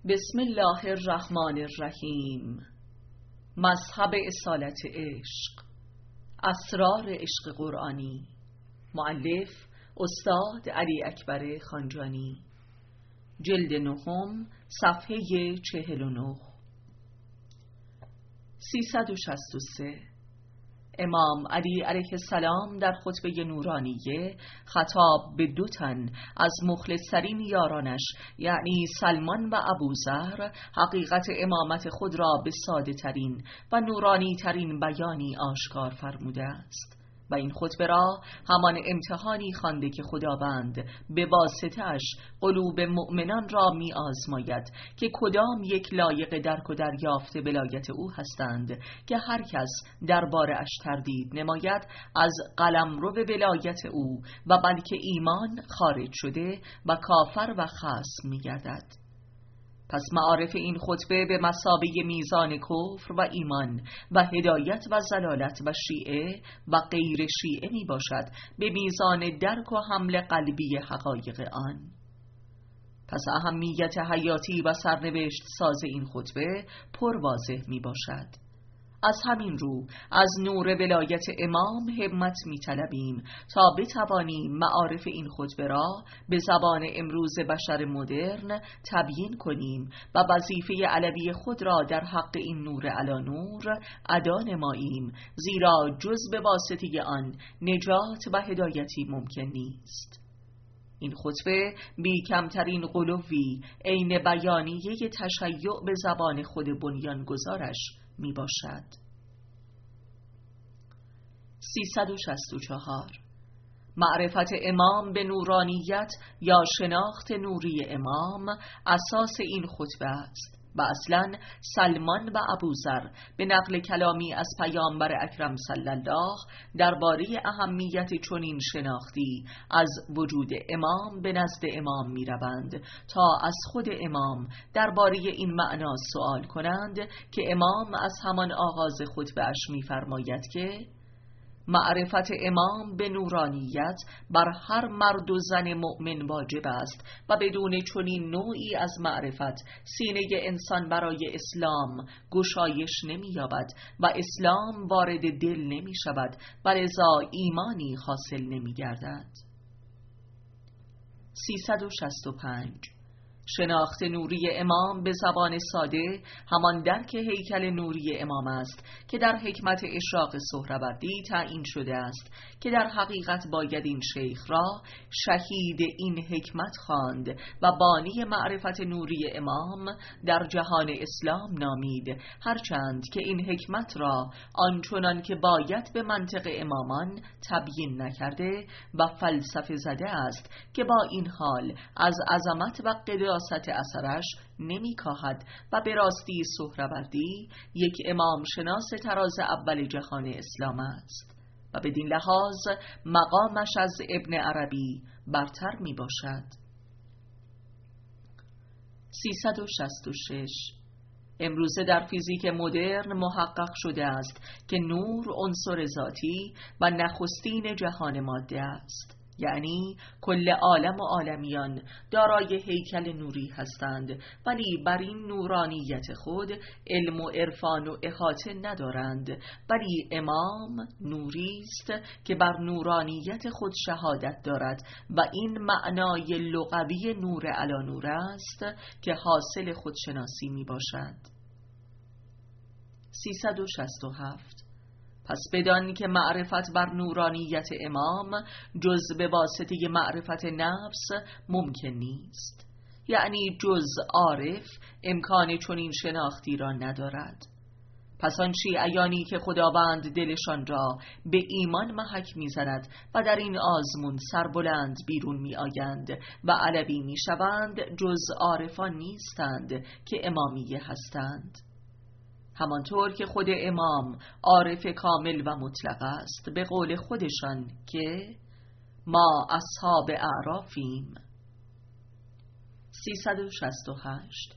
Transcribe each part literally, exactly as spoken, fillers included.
بسم الله الرحمن الرحیم. مذهب اصالت عشق، اسرار عشق قرآنی. مؤلف استاد علی اکبر خانجانی. جلد نهم، صفحه چهل و نه. سیصد و شصت و سه. امام علی علیه السلام در خطبه نورانیه خطاب به دو تن از مخلص‌ترین یارانش یعنی سلمان و ابوذر حقیقت امامت خود را به ساده ترین و نورانی ترین بیانی آشکار فرموده است و این خطبه را همان امتحانی خوانده که خداوند به واسطه‌اش قلوب مؤمنان را می آزماید که کدام یک لایق درک و دریافت ولایت او هستند که هر کس درباره اش تردید نماید از قلمرو ولایت او و بلکه ایمان خارج شده و کافر و خصم می گردد. پس معارف این خطبه به مثابه میزان کفر و ایمان و هدایت و ضلالت و شیعه و غیر شیعه می باشد به میزان درک و حمل قلبی حقایق آن. پس اهمیت حیاتی و سرنوشت ساز این خطبه پر واضح می باشد. از همین رو از نور ولایت امام همت می طلبیم تا بتوانیم معارف این خطبه را به زبان امروز بشر مدرن تبیین کنیم و وظیفه علوی خود را در حق این نور علی نور ادا نماییم، زیرا جز به واسطه آن نجات و هدایتی ممکن نیست. این خطبه بی کمترین غلوی عین بیانیه تشیع به زبان خود بنیانگذارش می باشد. سیصد و شصت و چهار. معرفت امام به نورانیت یا شناخت نوری امام اساس این خطبه است و اصلا سلمان و ابوذر به نقل کلامی از پیامبر اکرم صلی الله درباره اهمیت چنین شناختی از وجود امام به نزد امام می روند تا از خود امام درباره این معنا سوال کنند که امام از همان آغاز خطبه اش می فرماید که معرفت امام به نورانیت بر هر مرد و زن مؤمن واجب است و بدون چنین نوعی از معرفت سینه انسان برای اسلام گشایش نمی یابد و اسلام وارد دل نمی شود و لذا ایمانی حاصل نمی گردد. سیصد و شصت و پنج. شناخت نوری امام به زبان ساده همان درک هیکل نوری امام است که در حکمت اشراق سهروردی تعیین شده است که در حقیقت باید این شیخ را شهید این حکمت خواند و بانی معرفت نوری امام در جهان اسلام نامید، هرچند که این حکمت را آنچنان که باید به منطق امامان تبیین نکرده و فلسفه زده است که با این حال از عظمت و قدرت ست اثرش نمی کاهد و به راستی سهروردی یک امام شناس تراز اول جهان اسلام است و بدین لحاظ مقامش از ابن عربی برتر می باشد. سیصد و شصت و شش. امروزه در فیزیک مدرن محقق شده است که نور عنصر ذاتی و نخستین جهان ماده است، یعنی کل عالم و عالمیان دارای هیکل نوری هستند ولی بر این نورانیت خود علم و عرفان و احاطه ندارند، ولی امام نوری است که بر نورانیت خود شهادت دارد و این معنای لغوی نور علی نور است که حاصل خودشناسی می باشد. سیصد و شصت و هفت. پس بدان که معرفت بر نورانیت امام جز به واسطه معرفت نفس ممکن نیست، یعنی جز عارف امکان چنین شناختی را ندارد. پس آن شیعیانی که خداوند دلشان را به ایمان محک می‌زند و در این آزمون سربلند بیرون می آیند و علوی می شوند، جز عارفان نیستند که امامیه هستند. همانطور که خود امام عارف کامل و مطلق است به قول خودشان که ما اصحاب اعرافیم. سیصد و شصت و هشت.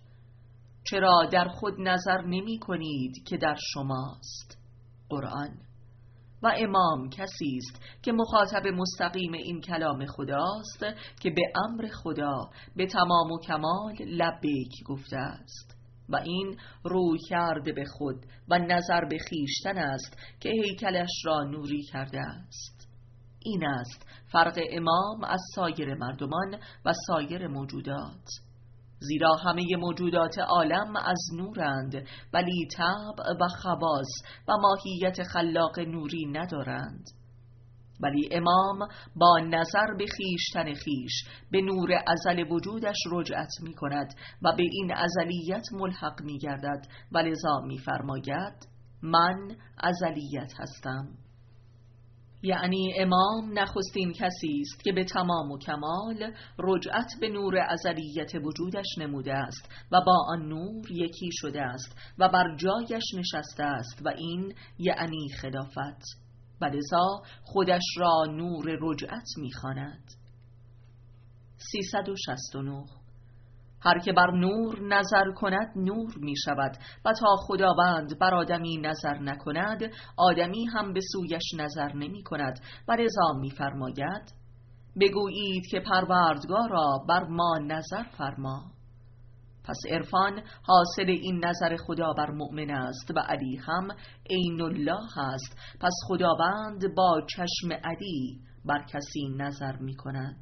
چرا در خود نظر نمی کنید که در شماست؟ قرآن. و امام کسی است که مخاطب مستقیم این کلام خداست که به امر خدا به تمام و کمال لبیک گفته است و این روی کرده به خود و نظر به خیشتن است که هیکلش را نوری کرده است. این است فرق امام از سایر مردمان و سایر موجودات، زیرا همه موجودات عالم از نورند ولی طبع و خواص و ماهیت خلاق نوری ندارند، ولی امام با نظر به خیشتن خیش به نور ازل وجودش رجعت می کند و به این ازلیت ملحق می گردد و لذا می فرماید من ازلیت هستم. یعنی امام نخستین کسی است که به تمام و کمال رجعت به نور ازلیت وجودش نموده است و با آن نور یکی شده است و بر جایش نشسته است و این یعنی خلافت و لذا خودش را نور رجعت می‌خواند. سیصد و شصت و نه. هر که بر نور نظر کند نور می شود و تا خداوند بر آدمی نظر نکند آدمی هم به سویش نظر نمی کند و لذا می فرماید بگویید که پروردگارا بر ما نظر فرما. پس عرفان حاصل این نظر خدا بر مؤمن است و علی هم عین الله است، پس خداوند با چشم علی بر کسی نظر می کند.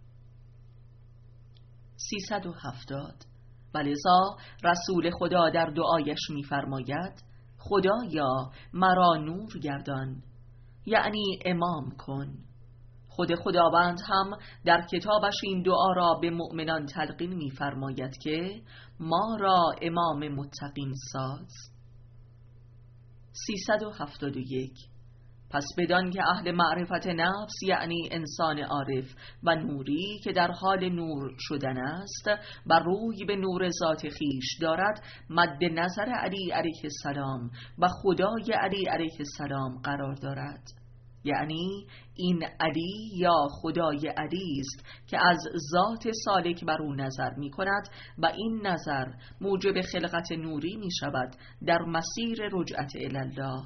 سیصد و هفتاد. و لذا رسول خدا در دعایش می فرماید خدایا مرا نور گردان، یعنی امام کن. خود خداوند هم در کتابش این دعا را به مؤمنان تلقین می فرماید که ما را امام متقین ساز. سیصد و هفتاد و یک. پس بدان که اهل معرفت نفس یعنی انسان عارف و نوری که در حال نور شدن است و روی به نور ذات خیش دارد مد نظر علی علیه السلام و خدای علی علیه السلام قرار دارد، یعنی این علی یا خدای علی است که از ذات سالک بر او نظر می کند و این نظر موجب خلقت نوری می شود در مسیر رجعت الله.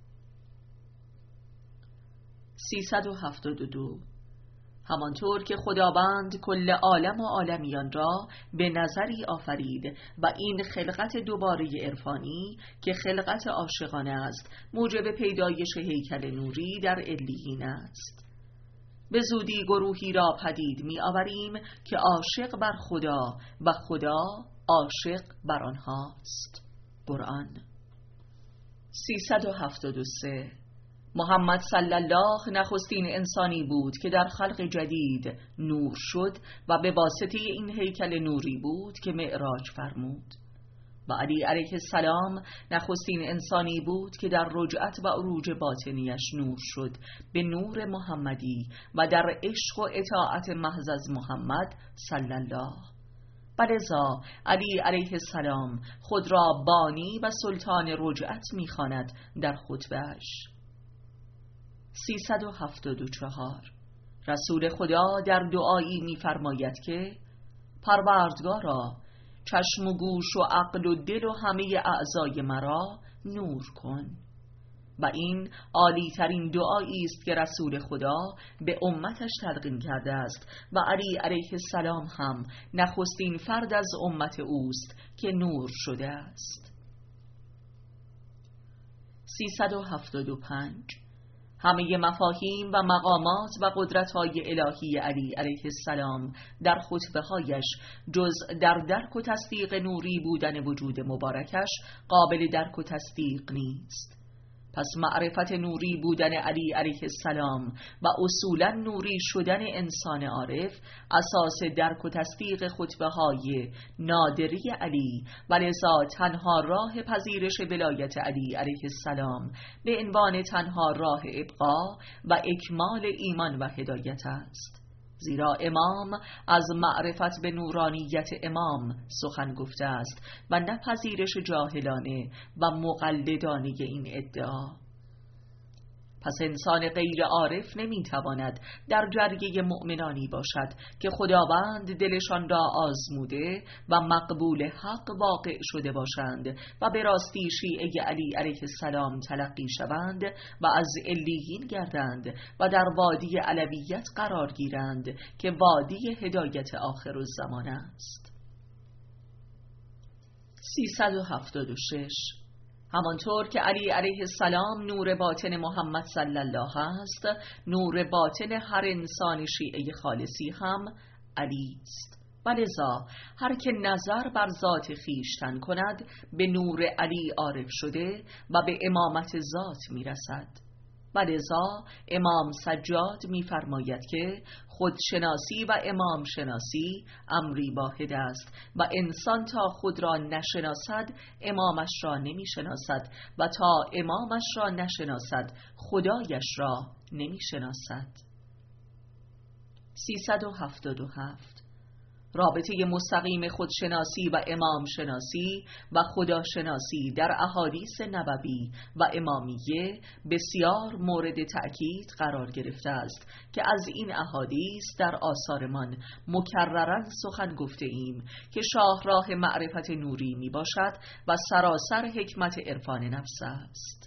سیصد و هفتاد و دو. همانطور که خداوند کل عالم و عالمیان را به نظری آفرید و این خلقت دوباره عرفانی که خلقت عاشقانه است موجب پیدایش هیکل نوری در علیین است. به زودی گروهی را پدید می آوریم که عاشق بر خدا و خدا عاشق بر آنهاست. قرآن. سیصد و هفتاد و سه. محمد صلی الله نخستین انسانی بود که در خلق جدید نور شد و به واسطه این هیکل نوری بود که معراج فرمود و علی علیه السلام نخستین انسانی بود که در رجعت و عروج باطنیش نور شد به نور محمدی و در عشق و اطاعت محض از محمد صلی الله. بلذا علی علیه السلام خود را بانی و سلطان رجعت می‌خواند در خطبه‌اش. سیصد و هفتاد و چهار. رسول خدا در دعایی می‌فرماید که پروردگارا چشم و گوش و عقل و دل و همه اعضای مرا نور کن. و این عالی ترین دعایی است که رسول خدا به امتش تلقین کرده است و علی علیه السلام هم نخستین فرد از امت اوست که نور شده است. سیصد و هفتاد و پنج. همه مفاهیم و مقامات و قدرت‌های الهی علی علیه السلام در خطبه‌هایش جز در درک و تصدیق نوری بودن وجود مبارکش قابل درک و تصدیق نیست. پس معرفت نوری بودن علی علیه السلام و اصولا نوری شدن انسان عارف اساس درک و تصدیق خطبه‌های نادری علی و لذا تنها راه پذیرش ولایت علی علیه السلام به عنوان تنها راه ابقا و اکمال ایمان و هدایت است، زیرا امام از معرفت به نورانیت امام سخن گفته است و نه پذیرش جاهلانه و مقلدانه این ادعا. پس انسان غیر عارف نمیتواند در جریه مؤمنانی باشد که خداوند دلشان را آزموده و مقبول حق واقع شده باشند و به راستی شیعه علی علیه السلام تلقی شوند و از علیین گردند و در وادی علویت قرار گیرند که وادی هدایت آخر الزمان است. سیصد و هفتاد و شش. همانطور که علی علیه السلام نور باطن محمد صلی الله است، نور باطن هر انسان شیعه خالصی هم علی است. ولذا هر که نظر بر ذات خویشتن کند به نور علی عارف شده و به امامت ذات میرسد. ولذا امام سجاد می‌فرماید که خودشناسی و امام شناسی امری واحد است و انسان تا خود را نشناسد امامش را نمی‌شناسد و تا امامش را نشناسد خدایش را نمی‌شناسد. سیصد و هفتاد و هفت. رابطه مستقیم خودشناسی و امام شناسی و خداشناسی در احادیث نبوی و امامیه بسیار مورد تأکید قرار گرفته است که از این احادیث در آثارمان مکرراً سخن گفته ایم که شاهراه معرفت نوری می باشد و سراسر حکمت عرفان نفس است.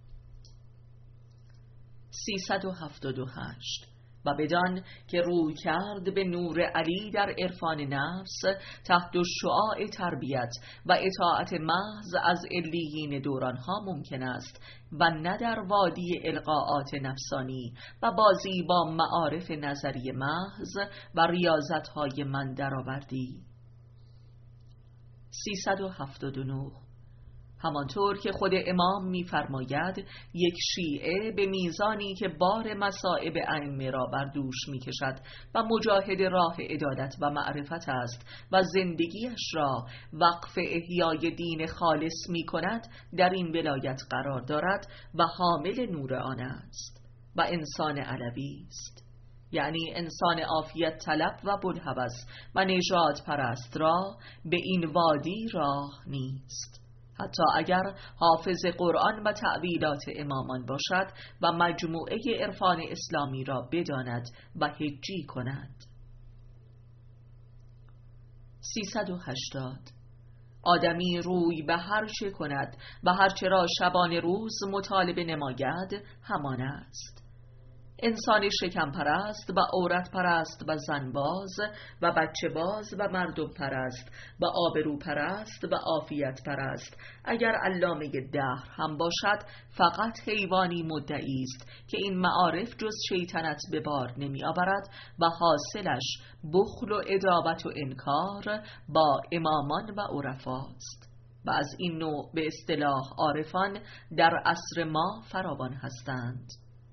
سیصد و هفتاد و هشت. و بدان که روی کرد به نور علی در عرفان نفس تحت شعاع تربیت و اطاعت محض از علیین دورانها ممکن است و نه در وادی القاءات نفسانی و بازی با معارف نظری محض و ریاضتهای من درآوردی. سیصد و هفتاد و نه. همانطور که خود امام می‌فرماید یک شیعه به میزانی که بار مصائب ائمه را بر دوش می‌کشد و مجاهد راه عدالت و معرفت است و زندگیش را وقف احیای دین خالص می‌کند در این ولایت قرار دارد و حامل نور آن است و انسان علوی است، یعنی انسان عافیت طلب و بوالهوس و نژاد پرست را به این وادی راه نیست، حتی اگر حافظ قرآن و تعبیرات امامان باشد و مجموعه عرفان اسلامی را بداند و حجی کند. سیصد و هشتاد. آدمی روی به هر چه کند و هر چه را شبان روز مطالبه نماید همان است. انسان شکم پرست و عورت پرست و زنباز و بچه باز و مردم پرست و آبرو پرست و عافیت پرست اگر علامه دهر هم باشد فقط حیوانی مدعی است که این معارف جز شیطنت به بار نمی آورد و حاصلش بخل و عداوت و انکار با امامان و عرفاست و از این نوع به اصطلاح عارفان در عصر ما فراوان هستند.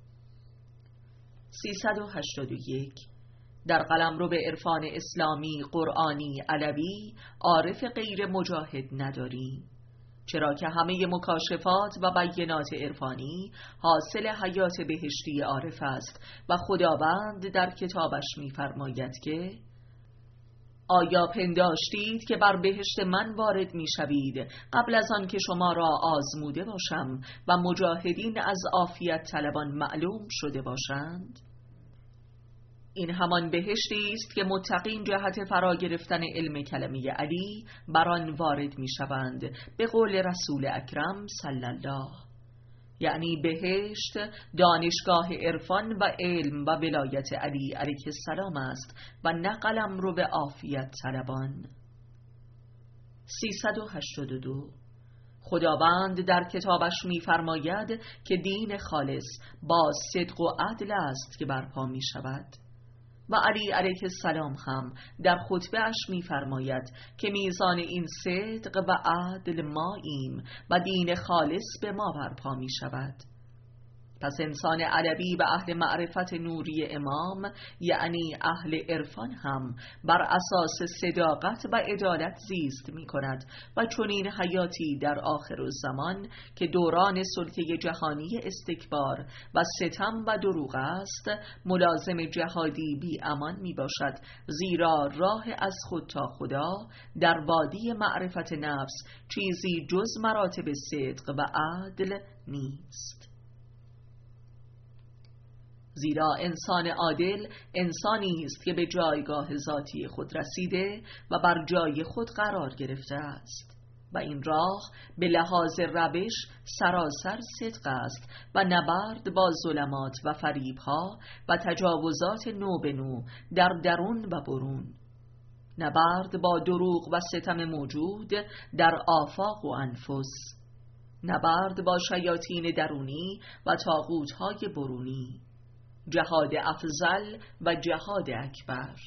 سیصد و هشتاد و یک. در قلمرو به عرفان اسلامی، قرآنی، علوی عارف غیر مجاهد نداریم، چرا که همه مکاشفات و بینات عرفانی حاصل حیات بهشتی عارف است و خداوند در کتابش می‌فرماید که آیا پنداشتید که بر بهشت من وارد می شوید قبل از آن که شما را آزموده باشم و مجاهدین از عافیت طلبان معلوم شده باشند؟ این همان بهشتی است که متقین جهت فرا گرفتن علم کلمه علی بر آن وارد می شوند به قول رسول اکرم صلی الله، یعنی بهشت دانشگاه عرفان و علم و ولایت علی علیه السلام است و نه قلمرو به عافیت طلبان. سیصد و هشتاد و دو. خداوند در کتابش می‌فرماید که دین خالص با صدق و عدل است که برپا می شود و علی علیه السلام هم در خطبه اش می‌فرماید که میزان این صدق و عدل ماییم و دین خالص به ما برپا می شود. پس انسان علوی و اهل معرفت نوری امام یعنی اهل عرفان هم بر اساس صداقت و عدالت زیست می کند و چنین حیاتی در آخر الزمان که دوران سلطه جهانی استکبار و ستم و دروغ است ملازم جهادی بی امان می باشد، زیرا راه از خود تا خدا در وادی معرفت نفس چیزی جز مراتب صدق و عدل نیست. زیرا انسان عادل انسانی است که به جایگاه ذاتی خود رسیده و بر جای خود قرار گرفته است و این راه به لحاظ روش سراسر صدق است و نبرد با ظلمات و فریب‌ها و تجاوزات نو به نو در درون و برون، نبرد با دروغ و ستم موجود در آفاق و انفس، نبرد با شیاطین درونی و طاغوت‌های برونی، جهاد افضل و جهاد اکبر.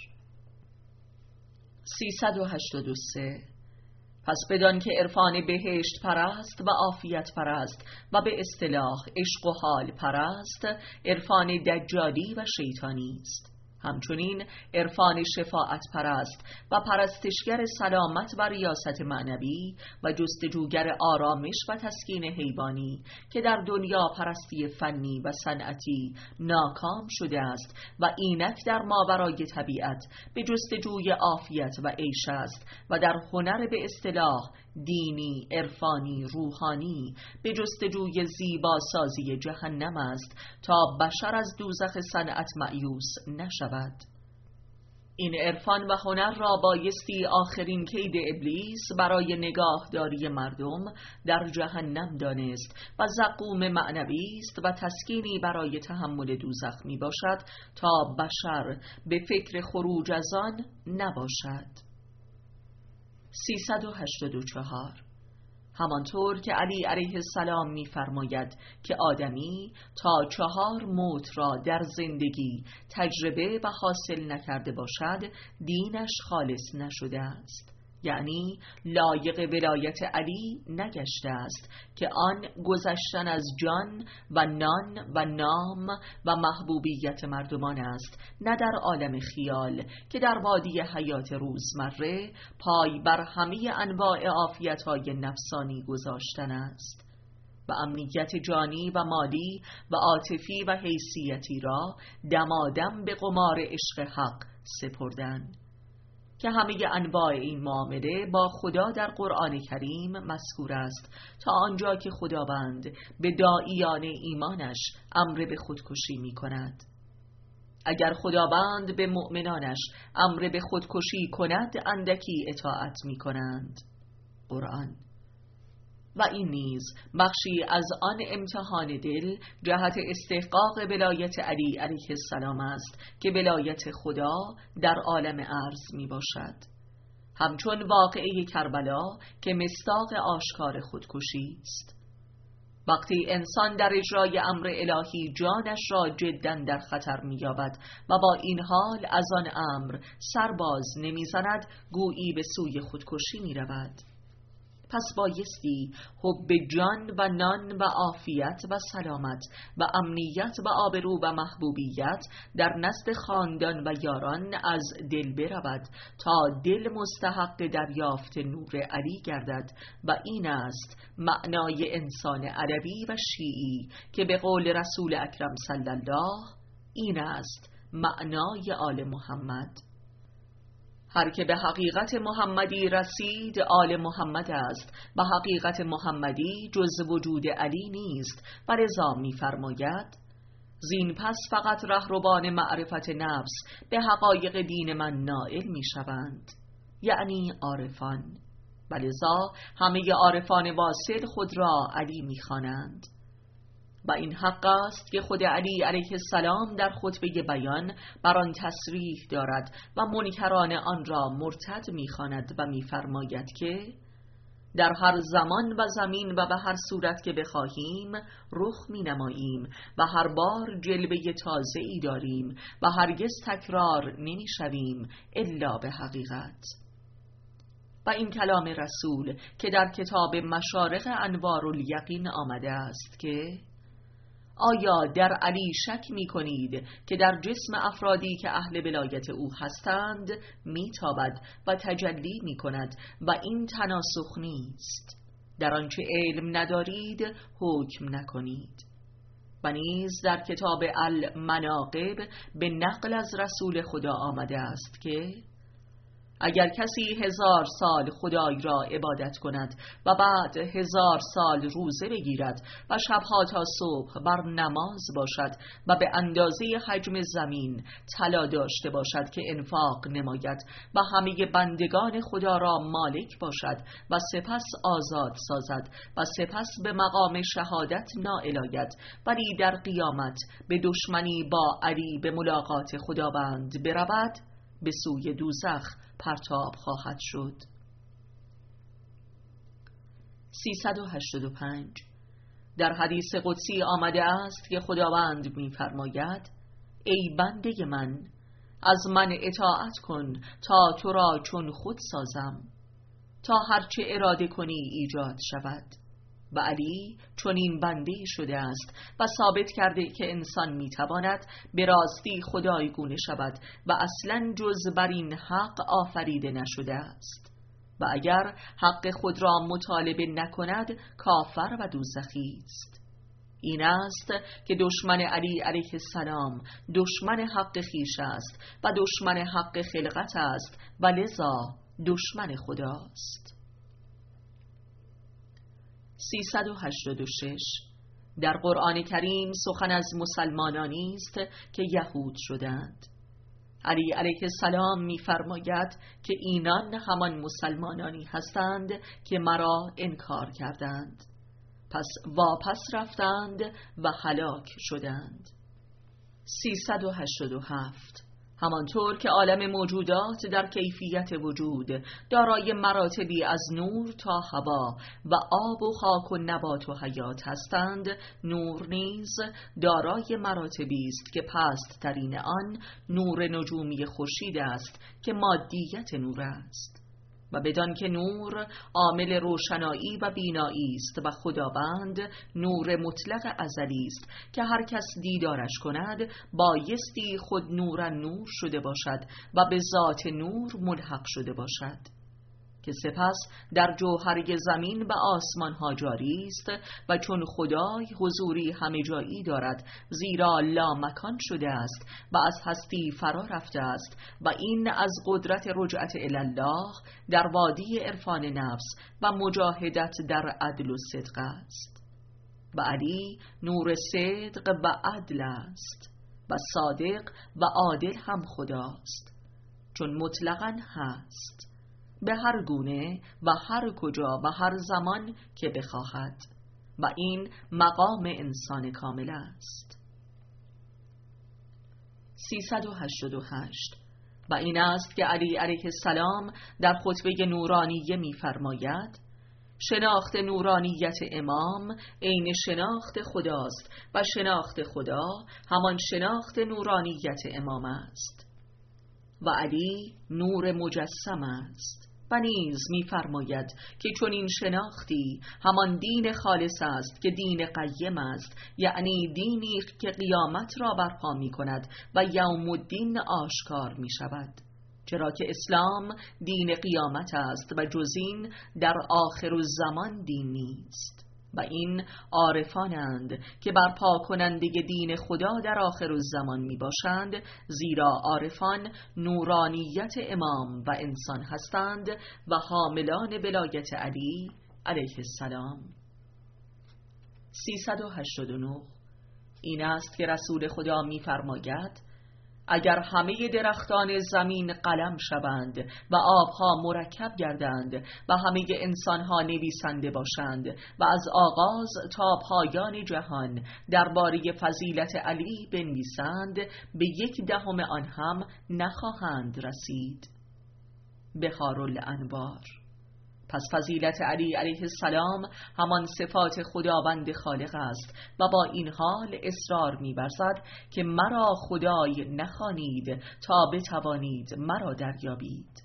سیصد و هشتاد و سه. پس بدان که عرفان بهشت پرست و عافیت پرست و به اصطلاح عشق و حال پرست عرفان دجالی و شیطانی است، همچنین عرفان شفاعت پرست و پرستشگر سلامت و ریاست معنوی و جستجوگر آرامش و تسکین حیوانی که در دنیا پرستی فنی و صنعتی ناکام شده است و اینک در ماورای طبیعت به جستجوی عافیت و عیش است و در هنر به اصطلاح دینی، عرفانی، روحانی به جستجوی زیبا سازی جهنم است تا بشر از دوزخ صنعت مأیوس نشود. این عرفان و هنر را بایستی آخرین کید ابلیس برای نگاهداری مردم در جهنم دانست و زقوم معنوی است و تسکینی برای تحمل دوزخ می باشد تا بشر به فکر خروج از آن نباشد. سیصد و هشتاد و چهار. همانطور که علی علیه السلام می‌فرماید که آدمی تا چهار موت را در زندگی تجربه و حاصل نکرده باشد دینش خالص نشده است، یعنی لایق ولایت علی نگشته است که آن گذشتن از جان و نان و نام و محبوبیت مردمان است، نه در عالم خیال که در وادی حیات روزمره پای بر همه انواع عافیت‌های نفسانی گذاشتن است و امنیت جانی و مالی و عاطفی و حیثیتی را دمادم به قمار عشق حق سپردن، که همه انواع این معامله با خدا در قرآن کریم مذکور است تا آنجا که خداوند به داعیان ایمانش امر به خودکشی می کند. اگر خداوند به مؤمنانش امر به خودکشی کند اندکی اطاعت می کنند. قرآن. و این نیز بخشی از آن امتحان دل جهت استحقاق ولایت علی علیه السلام است که ولایت خدا در عالم ارض می باشد، همچون واقعه کربلا که مصداق آشکار خودکشی است. وقتی انسان در اجرای امر الهی جانش را جداً در خطر می‌یابد و با این حال از آن امر سرباز نمی‌زند، گویی به سوی خودکشی می‌رود. پس بایستی حب جان و نان و عافیت و سلامت و امنیت و آبرو و محبوبیت در نزد خاندان و یاران از دل برود تا دل مستحق دریافت نور علی گردد و این است معنای انسان عربی و شیعی که به قول رسول اکرم صلی الله این است معنای آل محمد. هر که به حقیقت محمدی رسید آل محمد است و حقیقت محمدی جز وجود علی نیست و لذا می فرماید زین پس فقط رهروان معرفت نفس به حقایق دین من نائل می شوند، یعنی عارفان، و لذا همه عارفان واصل خود را علی می خوانند. و این حق است که خود علی علیه السلام در خطبه بیان بر آن تصریح دارد و منکران آن را مرتد می‌خواند و می‌فرماید که در هر زمان و زمین و به هر صورت که بخواهیم رخ می‌نماییم و هر بار جلوه تازه‌ای داریم و هرگز تکرار نمی‌شویم الا به حقیقت. و این کلام رسول که در کتاب مشارق انوار الیقین آمده است که آیا در علی شک می کنید که در جسم افرادی که اهل ولایت او هستند می تابد و تجلی می کند و این تناسخ نیست، در آنچه علم ندارید حکم نکنید. و نیز در کتاب المناقب به نقل از رسول خدا آمده است که اگر کسی هزار سال خدای را عبادت کند و بعد هزار سال روزه بگیرد و شبها تا صبح بر نماز باشد و به اندازه حجم زمین طلا داشته باشد که انفاق نماید و همه بندگان خدا را مالک باشد و سپس آزاد سازد و سپس به مقام شهادت نائل آید، ولی در قیامت به دشمنی با علی به ملاقات خداوند برود، به سوی دوزخ پرتاب خواهد شد. سیصد و هشتاد و پنج. در حدیث قدسی آمده است که خداوند می‌فرماید: ای بنده من، از من اطاعت کن تا تو را چون خود سازم، تا هرچه اراده کنی ایجاد شود. و علی چون این بنده شده است و ثابت کرده که انسان میتواند به راستی خدایگونه شود و اصلا جز بر این حق آفریده نشده است و اگر حق خود را مطالبه نکند کافر و دوزخی است. این است که دشمن علی علیه السلام دشمن حق خویش است و دشمن حق خلقت است و لذا دشمن خداست. سیصد و هشتاد و شش. در قرآن کریم سخن از مسلمانانی است که یهود شدند. علی علیه السلام می‌فرماید که اینان همان مسلمانانی هستند که مرا انکار کردند، پس واپس رفتند و هلاک شدند. سیصد و هشتاد و هفت. همانطور که عالم موجودات در کیفیت وجود دارای مراتبی از نور تا هوا و آب و خاک و نبات و حیات هستند، نور نیز دارای مراتبی است که پست ترین آن نور نجومی خورشید است که مادیت نور است و بدان که نور عامل روشنایی و بینایی است و خداوند نور مطلق ازلی است که هر کس دیدارش کند بایستی خود نور نور شده باشد و به ذات نور ملحق شده باشد، که سپس در جوهره زمین و آسمان ها جاری است و چون خدای حضوری همه جایی دارد، زیرا لا مکان شده است و از هستی فرا رفته است و این از قدرت رجعت الله در وادی عرفان نفس و مجاهدت در عدل و صدق است. و علی نور صدق و عدل است و صادق و عادل هم خداست، چون مطلقاً هست به هر گونه و هر کجا و هر زمان که بخواهد و این مقام انسان کامل است. سیصد و هشتاد و هشت. و این است که علی علیه السلام در خطبه نورانیه می‌فرماید: شناخت نورانیت امام عین شناخت خداست و شناخت خدا همان شناخت نورانیت امام است و علی نور مجسم است. و نیز می‌فرماید که چون این شناختی همان دین خالص است که دین قیم است، یعنی دینی که قیامت را برپا می‌کند و یوم الدین آشکار می‌شود، چرا که اسلام دین قیامت است و جز این در آخر الزمان دین نیست. و این عارفانند که برپا کننده دین خدا در آخر الزمان می باشند، زیرا عارفان نورانیت امام و انسان هستند و حاملان ولایت علی علیه السلام. سیصد و هشتاد و نه. این است که رسول خدا می فرماید: اگر همه درختان زمین قلم شوند و آبها مرکب گردند و همه انسانها نویسنده باشند و از آغاز تا پایان جهان درباره فضیلت علی بنویسند، به یک دهم آن هم نخواهند رسید. بهارالانوار. پس فضیلت علی علیه السلام همان صفات خداوند خالق است و با این حال اصرار می‌ورزد که مرا خدای نخوانید تا بتوانید مرا دریابید.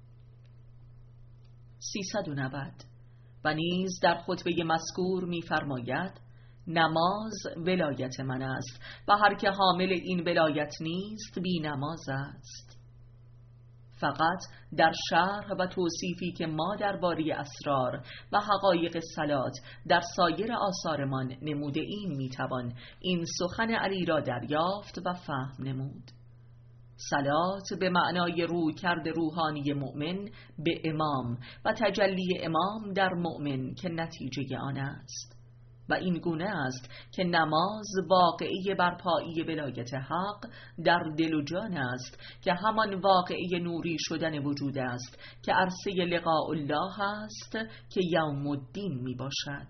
سیصد و نود. و نیز در خطبه مذکور می‌فرماید: نماز ولایت من است و هر که حامل این ولایت نیست بی نماز است. فقط در شرح و توصیفی که ما درباره اسرار و حقایق صلات در سایر آثارمان نموده این میتوان این سخن علی را دریافت و فهم نمود. صلات به معنای روی کرد روحانی مؤمن به امام و تجلی امام در مؤمن که نتیجه آن است. و این گونه است که نماز واقعی برپایی ولایت حق در دل و جان است که همان واقعی نوری شدن وجود است که عرصه لقاء الله است که یوم الدین می باشد.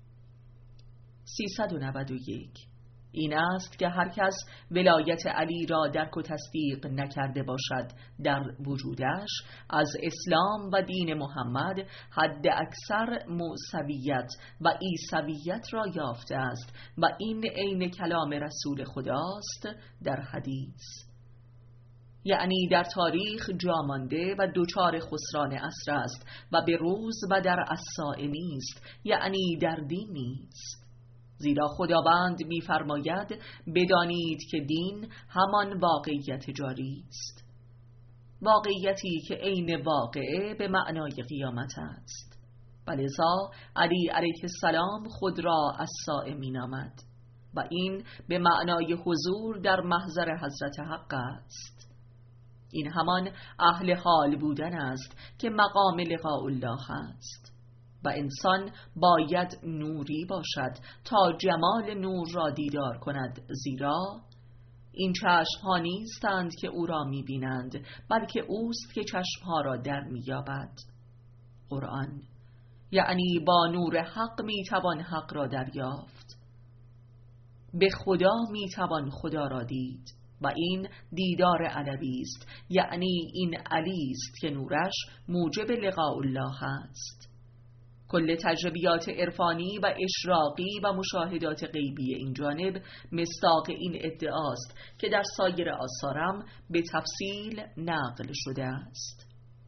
سیصد و نود و یک. این است که هر کس ولایت علی را درک و تصدیق نکرده باشد در وجودش، از اسلام و دین محمد حد اکثر موسویت و عیسویت را یافته است و این عین کلام رسول خداست در حدیث. یعنی در تاریخ جا مانده و دوچار خسران عصر است و به روز و در عصا نیست، یعنی در دین نیست. زیرا خداوند می‌فرماید بدانید که دین همان واقعیت جاری است، واقعیتی که عین واقعه به معنای قیامت است. ولذا علی علیه السلام خود را عصا می‌نامد و این به معنای حضور در محضر حضرت حق است. این همان اهل حال بودن است که مقام لقاء الله است و انسان باید نوری باشد تا جمال نور را دیدار کند، زیرا این چشم‌ها نیستند که او را می‌بینند، بلکه اوست که چشم‌ها را در می‌یابد. قرآن. یعنی با نور حق می‌توان حق را دریافت، به خدا می‌توان خدا را دید و این دیدار علوی است، یعنی این علی است که نورش موجب لقاء الله است. کل تجربیات عرفانی و اشراقی و مشاهدات غیبی این جانب مصداق این ادعاست که در سایر آثارم به تفصیل نقل شده است.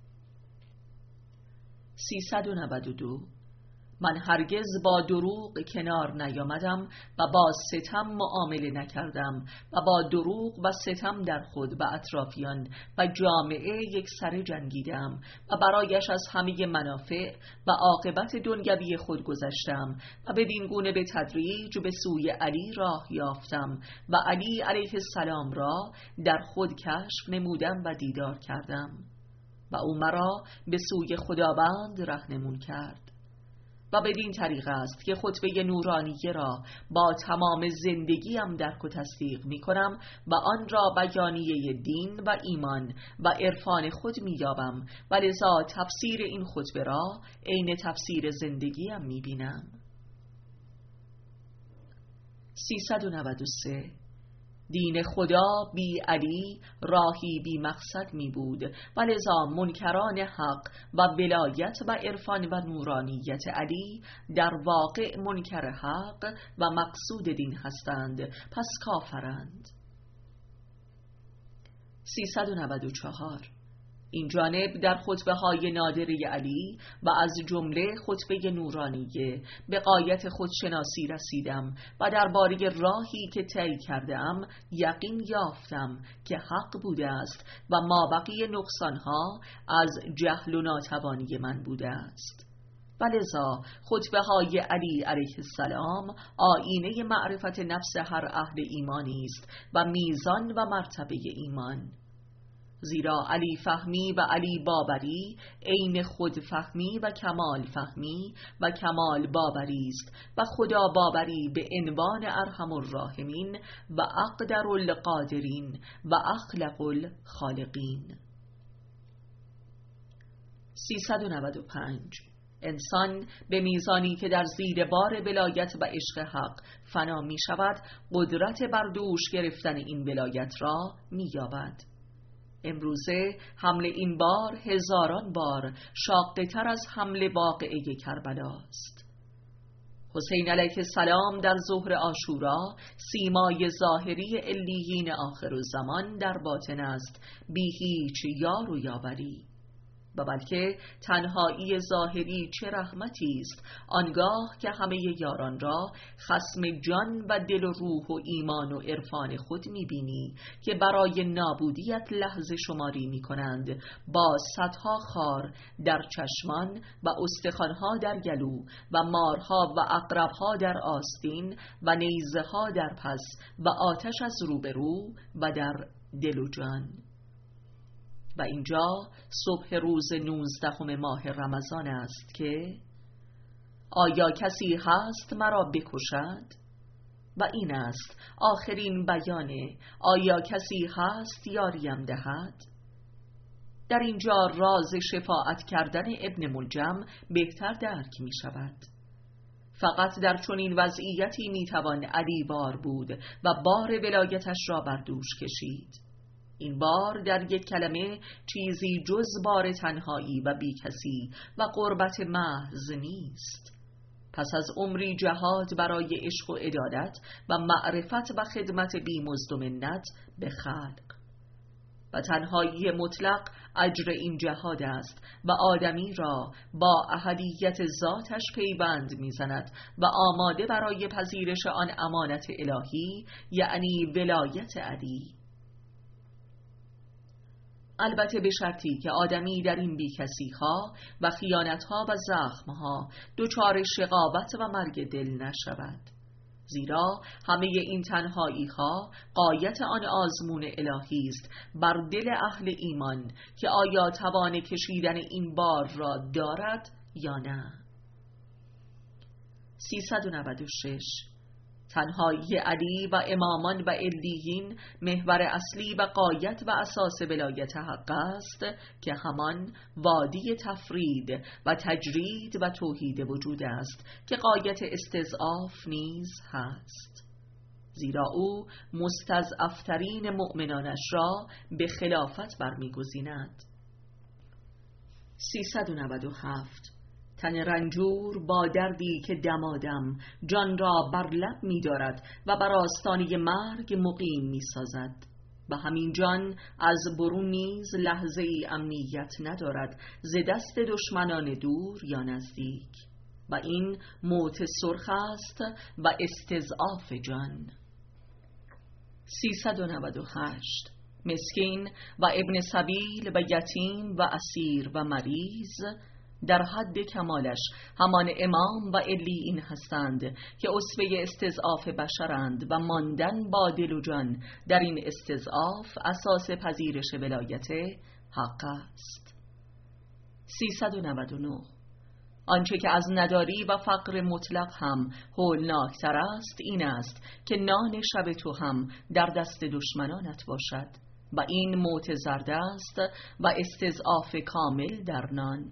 سیصد و نود و دو. من هرگز با دروغ کنار نیامدم و با ستم معامله نکردم و با دروغ و ستم در خود و اطرافیان و جامعه یک سر جنگیدم و برایش از همه منافع و عاقبت دنیوی خود گذشتم و بدین گونه به تدریج به سوی علی راه یافتم و علی علیه السلام را در خود کشف نمودم و دیدار کردم و او مرا به سوی خداوند راهنمون کرد. و بدین طریق است که خطبه نورانیه را با تمام زندگیم درک و تصدیق می کنم و آن را بیانیه دین و ایمان و عرفان خود می یابم و لذا تفسیر این خطبه را عین تفسیر زندگیم می بینم. سیصد و نود و سه. دین خدا بی علی راهی بی مقصد می بود و لذا منکران حق و ولایت و عرفان و نورانیت علی در واقع منکر حق و مقصود دین هستند، پس کافرند. سیصد و نود و چهار. این جانب در خطبه های نادره علی و از جمله خطبه نورانیه به غایت خودشناسی رسیدم و درباره راهی که طی کردم یقین یافتم که حق بوده است و مابقی نقصانها از جهل و ناتوانی من بوده است. ولذا خطبه های علی علیه السلام آیینه معرفت نفس هر اهل ایمانی است و میزان و مرتبه ایمان. زیرا علی فهمی و علی باوری عین خود فهمی و کمال فهمی و کمال باوری است و خدا باوری به عنوان ارحم الراحمین و اقدر القادرین و اخلق الخالقین. سیصد و نود و پنج. انسان به میزانی که در زیر بار ولایت و عشق حق فنا می شود، قدرت بر دوش گرفتن این ولایت را می یابد. امروزه حمل این بار هزاران بار شاقه تر از حمل واقعه کربلا است. حسین علیه السلام در ظهر عاشورا سیمای ظاهری علیین آخرالزمان در باطن است، بی هیچ یار و یاوری. و بلکه تنهایی ظاهری چه رحمتی است، آنگاه که همه یاران را خصم جان و دل و روح و ایمان و عرفان خود می‌بینی که برای نابودیت لحظه شماری می‌کنند، با صدها خار در چشمان و استخوان‌ها در گلو و مارها و عقرب‌ها در آستین و نیزه‌ها در پس و آتش از روبرو و در دل و جان. و اینجا صبح روز نوزدهم ماه رمضان است که آیا کسی هست مرا بکشد؟ و این است آخرین بیان آیا کسی هست یاریم دهد؟ در اینجا راز شفاعت کردن ابن ملجم بهتر درک می شود. فقط در چنین وضعیتی می توان علی بار بود و بار ولایتش را بر دوش کشید. این بار در یک کلمه چیزی جز بار تنهایی و بیکسی و غربت محض نیست. پس از عمری جهاد برای عشق و عدالت و معرفت و خدمت بی‌مزد و منت به خلق، و تنهایی مطلق اجر این جهاد است و آدمی را با احدیت ذاتش پیوند می‌زند و آماده برای پذیرش آن امانت الهی، یعنی ولایت علی. البته به شرطی که آدمی در این بیکسی‌ها و خیانت‌ها و زخم‌ها دچار شقاوت و مرگ دل نشود، زیرا همه این تنهایی‌ها غایت آن آزمون الهی است بر دل اهل ایمان که آیا توان کشیدن این بار را دارد یا نه. سیصد و نود و شش. تنهایی علی و امامان و علیین محور اصلی و غایت و اساس ولایت حق است که همان وادی تفرید و تجرید و توحید وجود است که غایت استضعاف نیز هست، زیرا او مستضعفترین مؤمنانش را به خلافت برمیگزیند. سیصد و نود و هفت. تن رنجور با دردی که دمادم جان را بر لب می دارد و بر آستانه مرگ مقیم می سازد و همین جان از برون نیز لحظه ای امنیت ندارد ز دست دشمنان دور یا نزدیک، و این موت سرخ است و استضعاف جان. سیصد و نود و هشت. مسکین و ابن سبیل و یتیم و اسیر و مریض در حد کمالش همان امام و علیین هستند که اسوه استضعاف بشرند و ماندن با دل و جان در این استضعاف اساس پذیرش ولایت حق است. سیصد و نود و نه. آنچه که از نداری و فقر مطلق هم هولناکتر است این است که نان شب تو هم در دست دشمنانت باشد و این موت زرد است و استضعاف کامل در نان.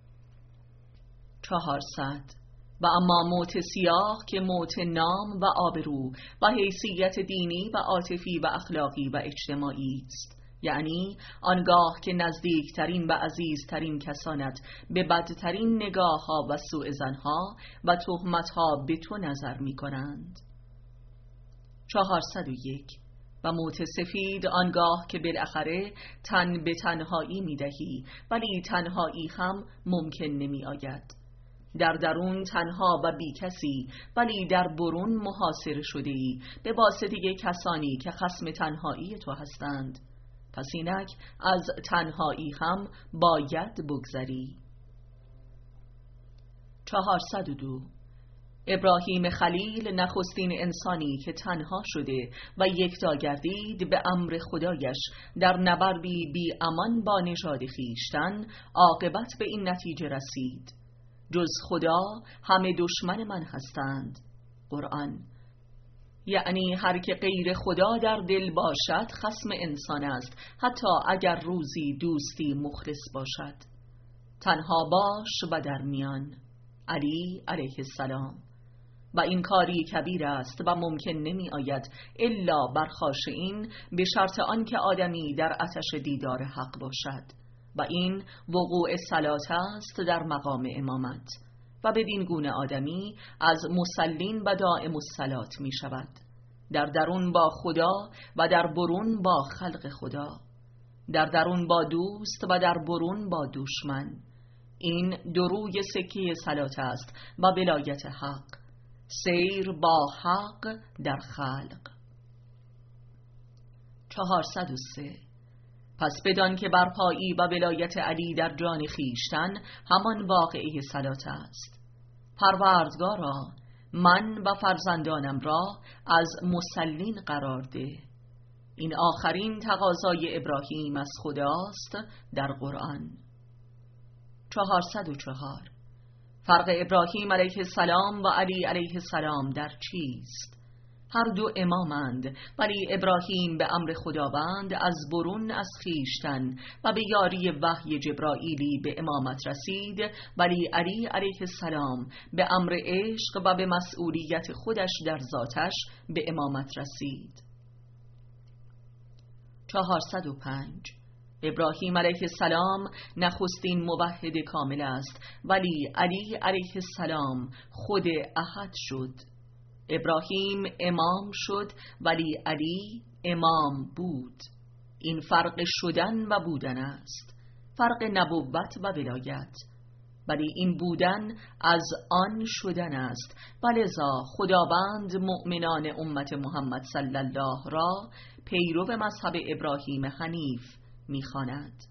چهارصد. و اما موت سیاه که موت نام و آبرو و حیثیت دینی و عاطفی و اخلاقی و اجتماعی است، یعنی آنگاه که نزدیکترین و عزیزترین کسانت به بدترین نگاه ها و سوء ظنها و تهمت ها به تو نظر می کنند. چهارصد و یک. و موت سفید آنگاه که بالاخره تن به تنهایی می دهی ولی تنهایی هم ممکن نمی آید. در درون تنها و بی کسی ولی در برون محاصره شده ای به واسطه کسانی که خصم تنهایی تو هستند. پس اینک از تنهایی هم باید بگذری. چهارصد و دو. ابراهیم خلیل نخستین انسانی که تنها شده و یکتا گردید به امر خدایش در نبردی بی امان با نژاد خویشتن عاقبت به این نتیجه رسید: جز خدا همه دشمن من هستند. قرآن. یعنی هر که غیر خدا در دل باشد خصم انسان است، حتی اگر روزی دوستی مخلص باشد. تنها باش و در میان. علی علیه السلام. و این کاری کبیر است و ممکن نمی آید الا بر خاشعین، به شرط آن که آدمی در آتش دیدار حق باشد، و این وقوع صلات است در مقام امامت، و بدین گونه آدمی از مسلین و دائم الصلات می شود، در درون با خدا و در برون با خلق خدا، در درون با دوست و در برون با دشمن. این دروی سکه صلات است و ولایت حق، سیر با حق در خلق. چهارصد و سه. پس بدان که برپایی و ولایت علی در جان خیشتن همان واقعه صلات است. پروردگارا من و فرزندانم را از مسلین قرار ده. این آخرین تقاضای ابراهیم از خداست در قرآن. چهارصد و چهار. فرق ابراهیم علیه السلام و علی علیه السلام در چیست؟ هر دو امامند، ولی ابراهیم به امر خداوند از برون از خیشتن و به یاری وحی جبرائیلی به امامت رسید، ولی علی علیه السلام به امر عشق و به مسئولیت خودش در ذاتش به امامت رسید. چهارصد و پنج. ابراهیم علیه السلام نخستین موحد کامل است، ولی علی علیه السلام خود احد شد. ابراهیم امام شد، ولی علی امام بود. این فرق شدن و بودن است، فرق نبوت و ولایت، ولی این بودن از آن شدن است. ولذا خداوند مؤمنان امت محمد صلی الله را پیرو مذهب ابراهیم حنیف می‌خواند.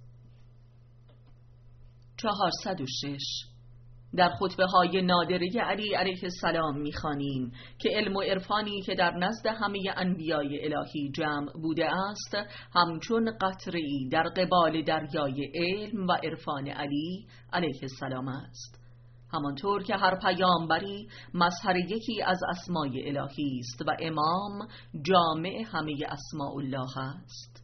چهارصد و شش. در خطبه های نادره علی علیه السلام می‌خوانیم که علم و عرفانی که در نزد همه انبیای الهی جمع بوده است همچون قطره‌ای در قبال دریای علم و عرفان علی علیه السلام است. همانطور که هر پیامبری مظهر یکی از اسمای الهی است و امام جامع همه اسماء الله است.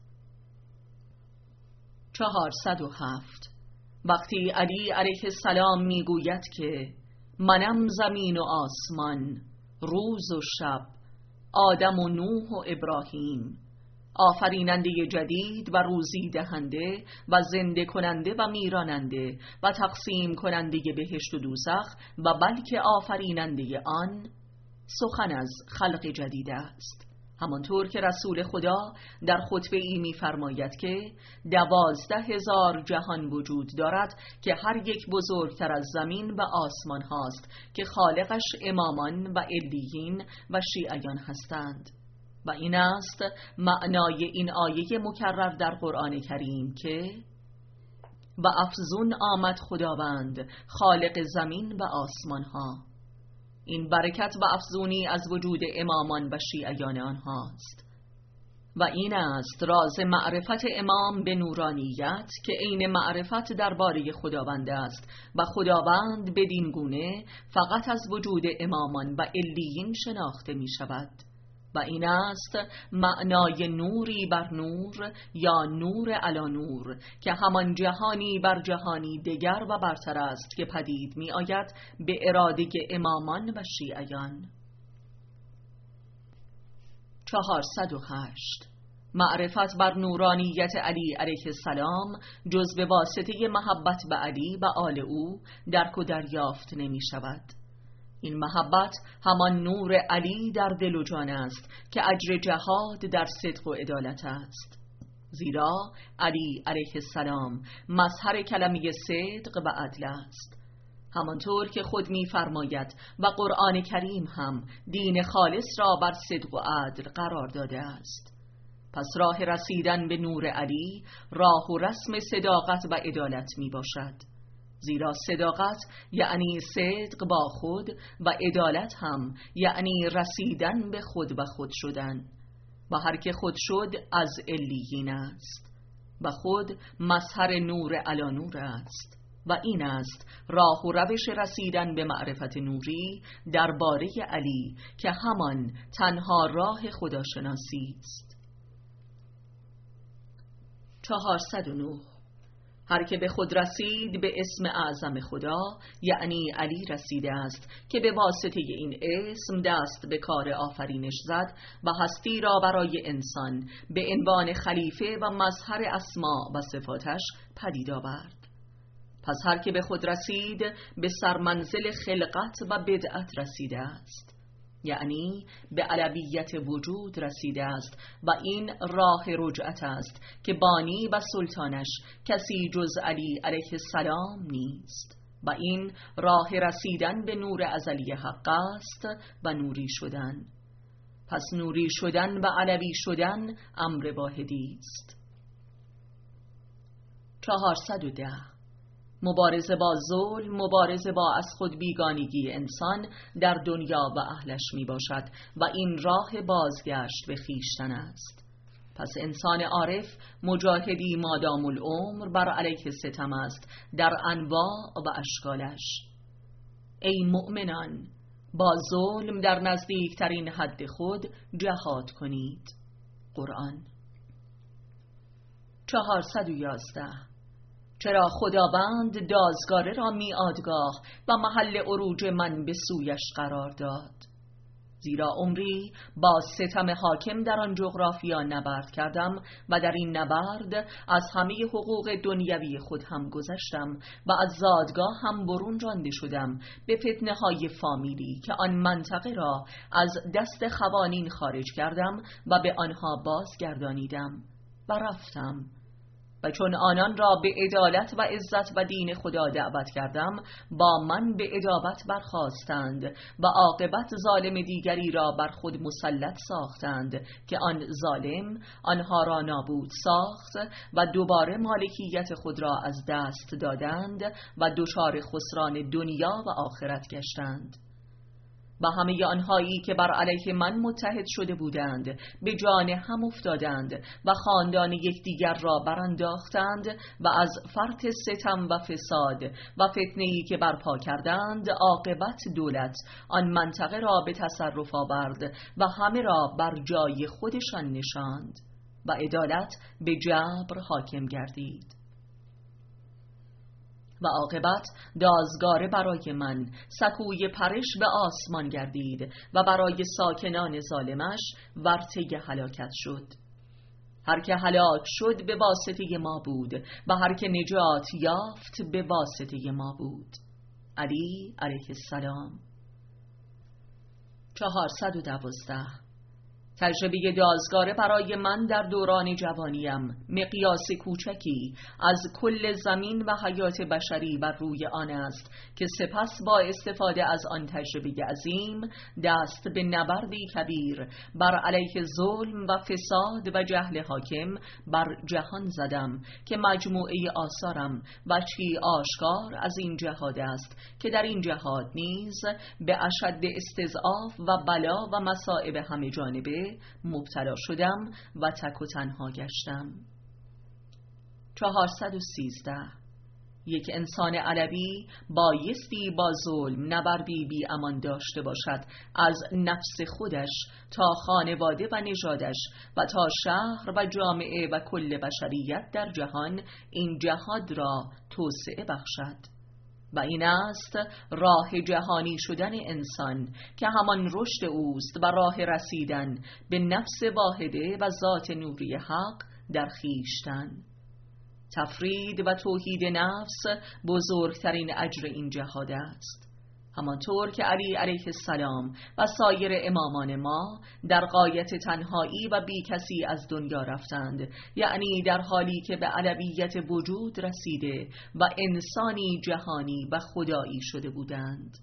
چهارصد و هفت. وقتی علی علیه السلام میگوید که منم زمین و آسمان، روز و شب، آدم و نوح و ابراهیم، آفریننده جدید و روزی دهنده و زنده کننده و میراننده و تقسیم کننده بهشت و دوزخ و بلکه آفریننده آن، سخن از خلق جدید است. همانطور که رسول خدا در خطبه ای می فرماید که دوازده هزار جهان وجود دارد که هر یک بزرگتر از زمین و آسمان هاست که خالقش امامان و علیین و شیعیان هستند. و این است معنای این آیه مکرر در قرآن کریم که و افزون آمد خداوند خالق زمین و آسمان ها. این برکت و افزونی از وجود امامان و شیعیان آنهاست. و این است راز معرفت امام به نورانیت که عین معرفت درباره خداوند است و خداوند بدین گونه فقط از وجود امامان و علیین شناخته می شود. و این است معنای نوری بر نور یا نور علی نور که همان جهانی بر جهانی دیگر و برتر است که پدید می آید به اراده امامان و شیعیان. چهارصد و هشت. معرفت بر نورانیت علی علیه السلام جز به واسطه محبت به علی و آل او درک و دریافت نمی شود. این محبت همان نور علی در دل و جان است که اجر جهاد در صدق و عدالت است. زیرا علی علیه السلام مظهر کلمه صدق و عدل است، همانطور که خود می فرماید و قرآن کریم هم دین خالص را بر صدق و عدل قرار داده است. پس راه رسیدن به نور علی راه و رسم صداقت و عدالت می باشد، زیرا صداقت یعنی صدق با خود و عدالت هم یعنی رسیدن به خود و خود شدن. و هر که خود شد از علیین است و خود مظهر نور علی نور است. و این است راه و روش رسیدن به معرفت نوری درباره علی که همان تنها راه خداشناسی است. چهارصد و نه. هر که به خود رسید به اسم اعظم خدا یعنی علی رسیده است که به واسطه این اسم دست به کار آفرینش زد و هستی را برای انسان به عنوان خلیفه و مظهر اسما و صفاتش پدید آورد. پس هر که به خود رسید به سرمنزل خلقت و بدعت رسیده است، یعنی به علویت وجود رسیده است و این راه رجعت است که بانی و سلطانش کسی جز علی علیه السلام نیست. و این راه رسیدن به نور ازلی حق است و نوری شدن. پس نوری شدن و علوی شدن امر واحدی است. چهارصد و ده. مبارزه با ظلم، مبارزه با از خود بیگانگی انسان در دنیا و اهلش می باشد و این راه بازگشت به خویشتن است. پس انسان عارف مجاهدی مادام العمر بر علیه ستم است در انواع و اشکالش. ای مؤمنان، با ظلم در نزدیکترین حد خود جهاد کنید. قرآن. چهارصد و یازده. چرا خداوند دازگاره را میادگاه و محل عروج من به سویش قرار داد؟ زیرا عمری با ستم حاکم در آن جغرافیا نبرد کردم و در این نبرد از همه حقوق دنیوی خود هم گذشتم و از زادگاه هم برون رانده شدم به فتنه های فامیلی که آن منطقه را از دست خوانین خارج کردم و به آنها بازگردانیدم و رفتم. و چون آنان را به عدالت و عزت و دین خدا دعوت کردم، با من به ادابت برخاستند و عاقبت ظالم دیگری را بر خود مسلط ساختند که آن ظالم آنها را نابود ساخت و دوباره مالکیت خود را از دست دادند و دچار خسران دنیا و آخرت گشتند. و همه آنهایی که بر علیه من متحد شده بودند به جان هم افتادند و خاندان یکدیگر را برانداختند و از فرط ستم و فساد و فتنه‌ای که برپا کردند عاقبت دولت آن منطقه را به تصرف آورد و همه را بر جای خودشان نشاند و عدالت به جبر حاکم گردید. و عاقبت دازگاره برای من سکوی پرش به آسمان گردید و برای ساکنان ظالمش ورطه هلاکت شد. هر که هلاک شد به واسطه ما بود و هر که نجات یافت به واسطه ما بود. علی علیه السلام. چهارصد و دوازده. تجربه دازگاره برای من در دوران جوانیم مقیاس کوچکی از کل زمین و حیات بشری بر روی آن است که سپس با استفاده از آن تجربه عظیم دست به نبردی کبیر بر علیه ظلم و فساد و جهل حاکم بر جهان زدم که مجموعه آثارم وجهی آشکار از این جهاد است که در این جهاد نیز به اشد استضعاف و بلا و مصائب همه جانبه مبتلا شدم و تک و تنها گشتم. چهارصد و سیزده. یک انسان علوی بایستی با ظلم نبردی بی امان داشته باشد از نفس خودش تا خانواده و نژادش و تا شهر و جامعه و کل بشریت در جهان این جهاد را توسعه بخشد. و این است راه جهانی شدن انسان که همان رشد اوست و راه رسیدن به نفس واحده و ذات نوری حق در خویشتن. تفرید و توحید نفس بزرگترین اجر این جهاد است، همانطور که علی علیه السلام و سایر امامان ما در غایت تنهایی و بی کسی از دنیا رفتند، یعنی در حالی که به علویت وجود رسیده و انسانی جهانی و خدایی شده بودند.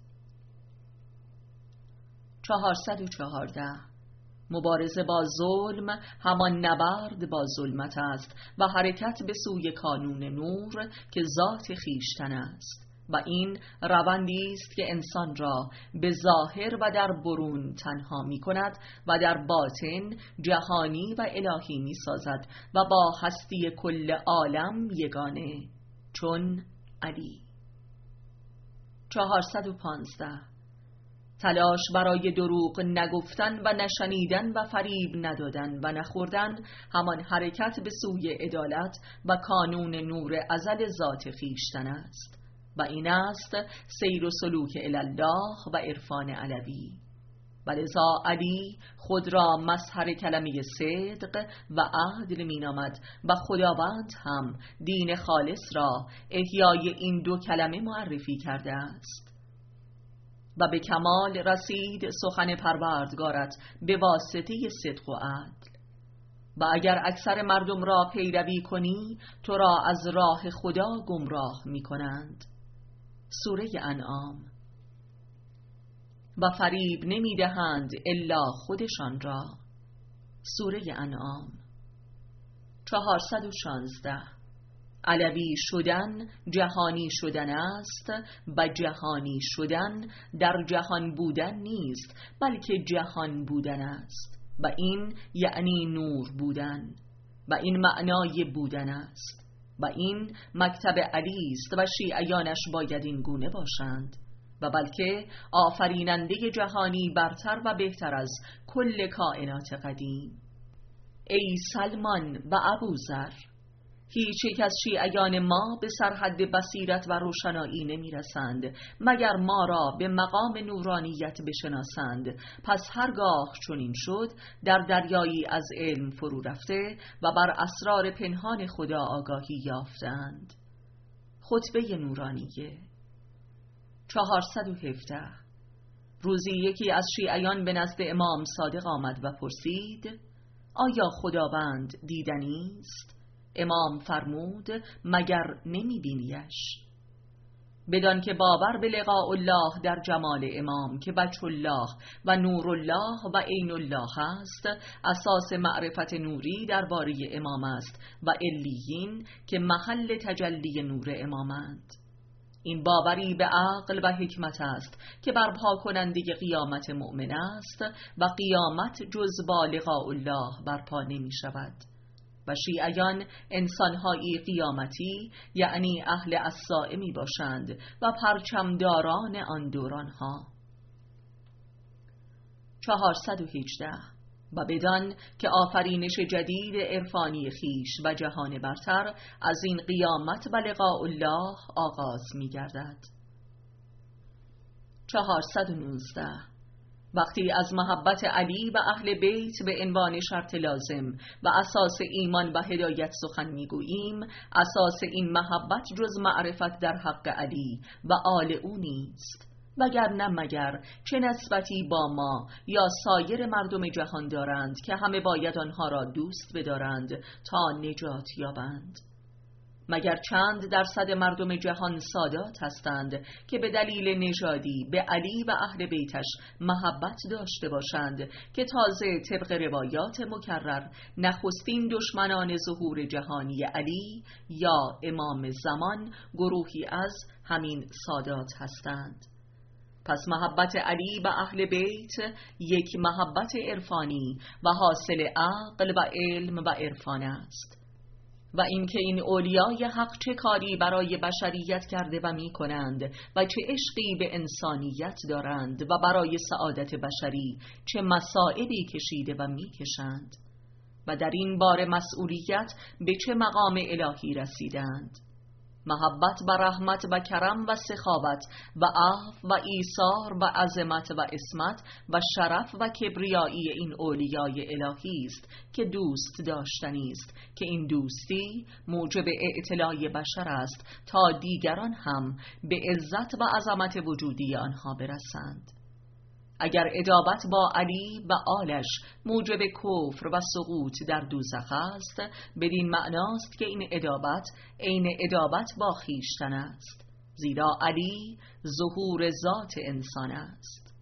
چهارصد و چهارده. مبارزه با ظلم همان نبرد با ظلمت است و حرکت به سوی کانون نور که ذات خویشتن است. و این روندی است که انسان را به ظاهر و در برون تنها می کند و در باطن جهانی و الهی می سازد و با هستی کل عالم یگانه، چون علی. چهارصد و پانزده. تلاش برای دروغ نگفتن و نشنیدن و فریب ندادن و نخوردن همان حرکت به سوی عدالت و کانون نور ازل ذات خویشتن است. و این است سیر و سلوک الله و عرفان علوی. ولذا علی خود را مظهر کلمه صدق و عدل می نامد و خداوند هم دین خالص را احیای این دو کلمه معرفی کرده است. و به کمال رسید سخن پروردگارت به واسطه صدق و عدل. و اگر اکثر مردم را پیروی کنی تو را از راه خدا گمراه می کنند. سوره انعام. و فریب نمی دهند الا خودشان را. سوره انعام. چهارصد و شانزده. علوی شدن جهانی شدن است و جهانی شدن در جهان بودن نیست بلکه جهان بودن است. و این یعنی نور بودن و این معنای بودن است و این مکتب علی است و شیعیانش باید این گونه باشند و بلکه آفریننده جهانی برتر و بهتر از کل کائنات قدیم. ای سلمان و ابوذر، هیچ یک از شیعیان ما به سرحد بصیرت و روشنایی نمی رسند مگر ما را به مقام نورانیت بشناسند. پس هرگاه چنین شد در دریایی از علم فرو رفته و بر اسرار پنهان خدا آگاهی یافتند. خطبه نورانیه. چهارصد و هفده. روزی یکی از شیعیان به نزد امام صادق آمد و پرسید: آیا خداوند دیدنی است؟ امام فرمود: مگر نمی بینیش؟ بدان که باور به لقاء الله در جمال امام که وجه الله و نور الله و عین الله است، اساس معرفت نوری درباره امام است و علیین که محل تجلی نور امامند. این باوری به عقل و حکمت است که برپا کننده قیامت مؤمن است و قیامت جز با لقاء الله برپا نمی شود. و شیعیان انسانهایی قیامتی یعنی اهل الساعه می باشند و پرچمداران آن دورانها. چهارصد و هجده. و بدان که آفرینش جدید عرفانی خیش و جهان برتر از این قیامت و لقاء الله آغاز می گردد. چهارصد و نوزده. وقتی از محبت علی و اهل بیت به عنوان شرط لازم و اساس ایمان و هدایت سخن میگوییم، اساس این محبت جز معرفت در حق علی و آل او نیست، وگرنه مگر چه نسبتی با ما یا سایر مردم جهان دارند که همه باید آنها را دوست بدارند تا نجات یابند؟ مگر چند درصد مردم جهان سادات هستند که به دلیل نژادی به علی و اهل بیتش محبت داشته باشند که تازه طبق روایات مکرر نخستین دشمنان ظهور جهانی علی یا امام زمان گروهی از همین سادات هستند؟ پس محبت علی و اهل بیت یک محبت عرفانی و حاصل عقل و علم و عرفان است. و اینکه این اولیای حق چه کاری برای بشریت کرده و می کنند و چه عشقی به انسانیت دارند و برای سعادت بشری چه مسائلی کشیده و می کشند و در این بار مسئولیت به چه مقام الهی رسیدند. محبت و رحمت و کرم و سخاوت و عفو و ایثار و عظمت و عصمت و شرف و کبریایی این اولیای الهی است که دوست داشتنی است که این دوستی موجب اعتلاء بشر است تا دیگران هم به عزت و عظمت وجودی آنها برسند. اگر ادابت با علی و آلش موجب کفر و سقوط در دوزخ است، بدین معناست که این ادابت عین ادابت با خویشتن است، زیرا علی ظهور ذات انسان است.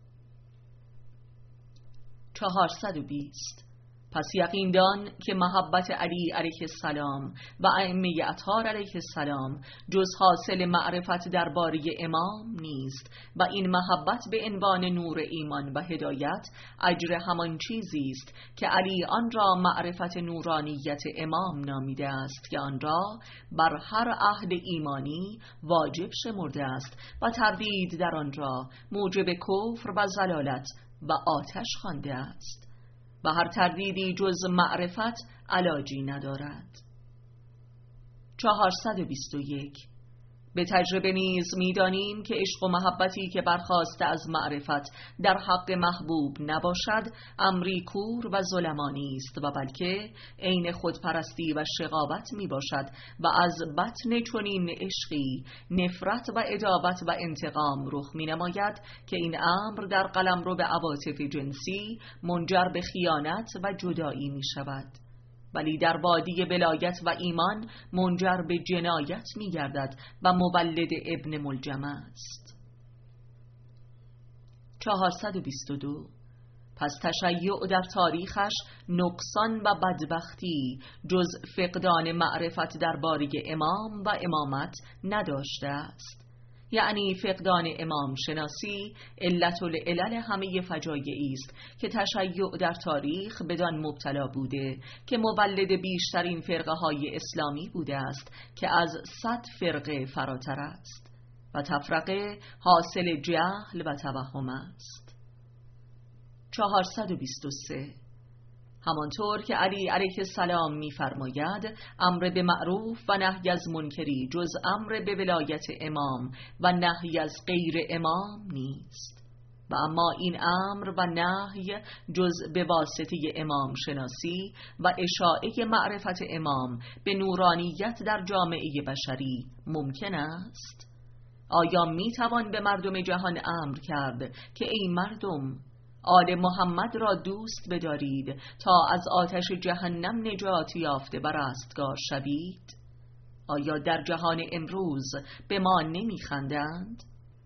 چهارصد و بیست. پس یقین دان که محبت علی علیه السلام و ائمه اطهار علیه السلام جز حاصل معرفت درباره امام نیست و این محبت به عنوان نور ایمان و هدایت اجر همان چیزی است که علی آن را معرفت نورانیت امام نامیده است که آن را بر هر عهد ایمانی واجب شمرده است و تردید در آن را موجب کفر و ضلالت و آتش خوانده است و هر تردیدی جز معرفت علاجی ندارد. چهارصد و بیست و یک. به تجربه نیز می‌دانیم که عشق و محبتی که برخاسته از معرفت در حق محبوب نباشد امری کور و ظلمانی است و بلکه عین خودپرستی و شقاوت می باشد و از بطن چنین عشقی نفرت و عداوت و انتقام رخ می نماید که این امر در قلمرو به عواطف جنسی منجر به خیانت و جدایی می شود، ولی در وادی ولایت و ایمان منجر به جنایت می گردد و مولد ابن ملجم است. چهارصد و بیست و دو. پس تشیع در تاریخش نقصان و بدبختی جز فقدان معرفت درباره امام و امامت نداشته است، یعنی فقدان امام شناسی علت العلل همه فجایعی است که تشیع در تاریخ بدان مبتلا بوده که مولد بیشترین فرقه های اسلامی بوده است که از صد فرقه فراتر است و تفرقه حاصل جهل و توهم است. چهارصد و بیست و سه. همانطور که علی علیه السلام می‌فرماید امر به معروف و نهی از منکری جز امر به ولایت امام و نهی از غیر امام نیست، و اما این امر و نهی جز به واسطه امام شناسی و اشاعه معرفت امام به نورانیت در جامعه بشری ممکن است. آیا می‌توان به مردم جهان امر کرد که ای مردم آل محمد را دوست بدارید تا از آتش جهنم نجات یافته و رستگار شوید؟ آیا در جهان امروز به ما نمیخندند؟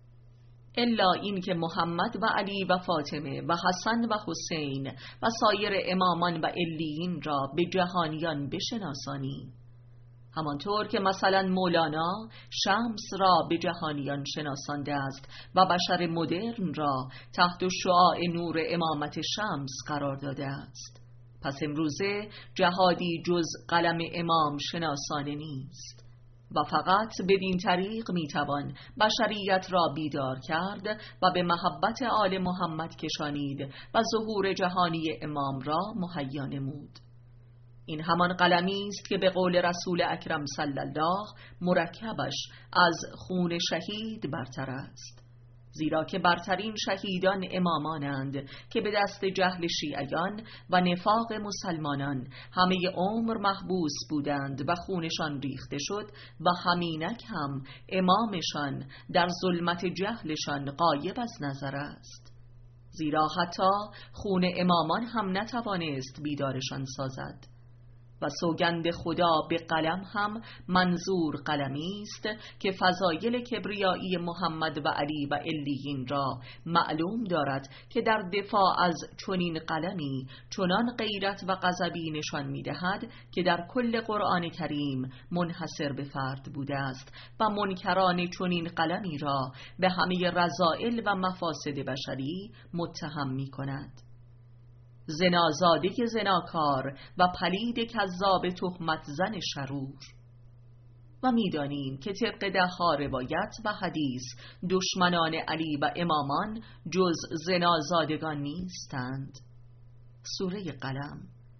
الا این که محمد و علی و فاطمه و حسن و حسین و سایر امامان و علیین را به جهانیان بشناسانی، همانطور که مثلا مولانا شمس را به جهانیان شناسانده است و بشر مدرن را تحت شعاع نور امامت شمس قرار داده است. پس امروزه جهادی جز قلم امام شناسانه نیست و فقط بدین طریق میتوان بشریت را بیدار کرد و به محبت آل محمد کشانید و ظهور جهانی امام را مهیا نمود. این همان قلمی است که به قول رسول اکرم صلی الله مرکبش از خون شهید برتر است، زیرا که برترین شهیدان امامانند که به دست جهل شیعیان و نفاق مسلمانان همه عمر محبوس بودند و خونشان ریخته شد و همینک هم امامشان در ظلمت جهلشان غایب از نظر است، زیرا حتی خون امامان هم نتوانست بیدارشان سازد. و سوگند خدا به قلم هم منظور قلمی است که فضایل کبریایی محمد و علی و علیین را معلوم دارد که در دفاع از چنین قلمی چنان غیرت و غضبی نشان می‌دهد که در کل قرآن کریم منحصر به فرد بوده است و منکران چنین قلمی را به همه رذائل و مفاسد بشری متهم می‌کند. زنازاده زناکار و پلید کذاب تهمت زن شرور. و می‌دانیم که طبق ده‌ها روایت و حدیث دشمنان علی و امامان جز زنازادگان نیستند. سوره قلم.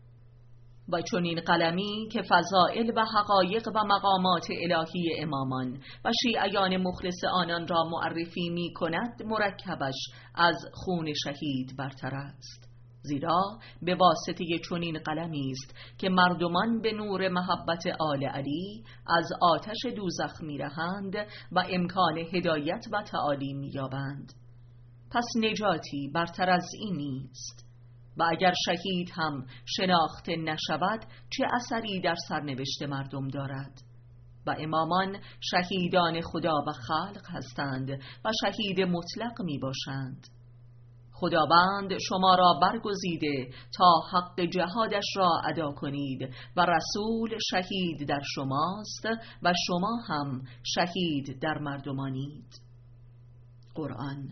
و چون این قلمی که فضائل و حقایق و مقامات الهی امامان و شیعیان مخلص آنان را معرفی می کند مرکبش از خون شهید برتر است، زیرا به واسطه چنین قلمی است که مردمان به نور محبت آل علی از آتش دوزخ میرهند و امکان هدایت و تعالی مییابند. پس نجاتی برتر از این نیست و اگر شهید هم شناخته نشود چه اثری در سرنوشت مردم دارد؟ و امامان شهیدان خدا و خلق هستند و شهید مطلق می باشند. خداوند شما را برگزیده تا حق جهادش را ادا کنید و رسول شهید در شماست و شما هم شهید در مردمانید. قرآن.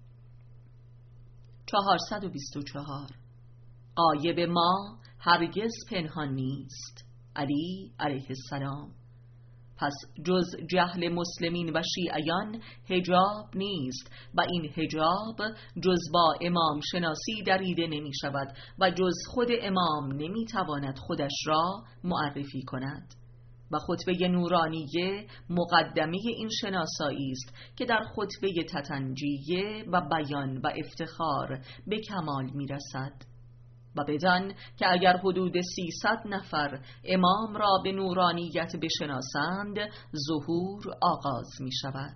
چهارصد و بیست و چهار. غایب ما هرگز پنهان نیست. علی علیه السلام. پس جز جهل مسلمین و شیعیان حجاب نیست و این حجاب جز با امام شناسی دریده نمی شود و جز خود امام نمی تواند خودش را معرفی کند و خطبه نورانیه مقدمه این شناسایی است که در خطبه تتنجیه و بیان و افتخار به کمال می رسد و بدان که اگر حدود سیصد نفر امام را به نورانیت بشناسند ظهور آغاز می شود.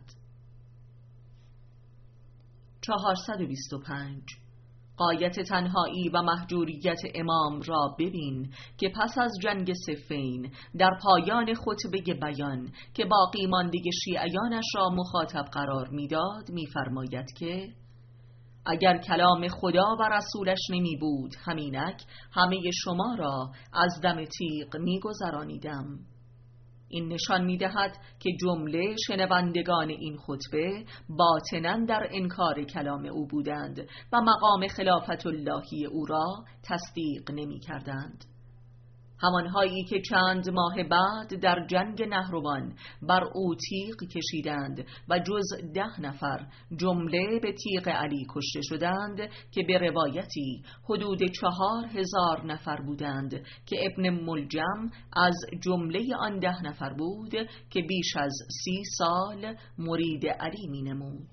چهارصد و بیست و پنج. غایت تنهایی و مهجوریت امام را ببین که پس از جنگ صفین در پایان خطبه بیان که باقی مانده شیعیانش را مخاطب قرار میداد می‌فرماید که اگر کلام خدا و رسولش نمی بود همینک همه شما را از دم تیغ می گذرانیدم. این نشان می‌دهد که جمله شنوندگان این خطبه باطناً در انکار کلام او بودند و مقام خلافت اللهی او را تصدیق نمی‌کردند. همانهایی که چند ماه بعد در جنگ نهروان بر او تیغ کشیدند و جز ده نفر جمله به تیغ علی کشته شدند که به روایتی حدود چهار هزار نفر بودند که ابن ملجم از جمله آن ده نفر بود که بیش از سی سال مرید علی می نمود.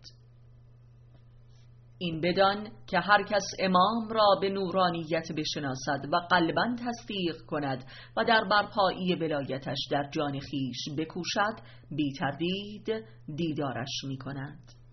این بدان که هر کس امام را به نورانیت بشناسد و قلباً تصدیق کند و در برپایی ولایتش در جان خیش بکوشد، بی تردید دیدارش می کند.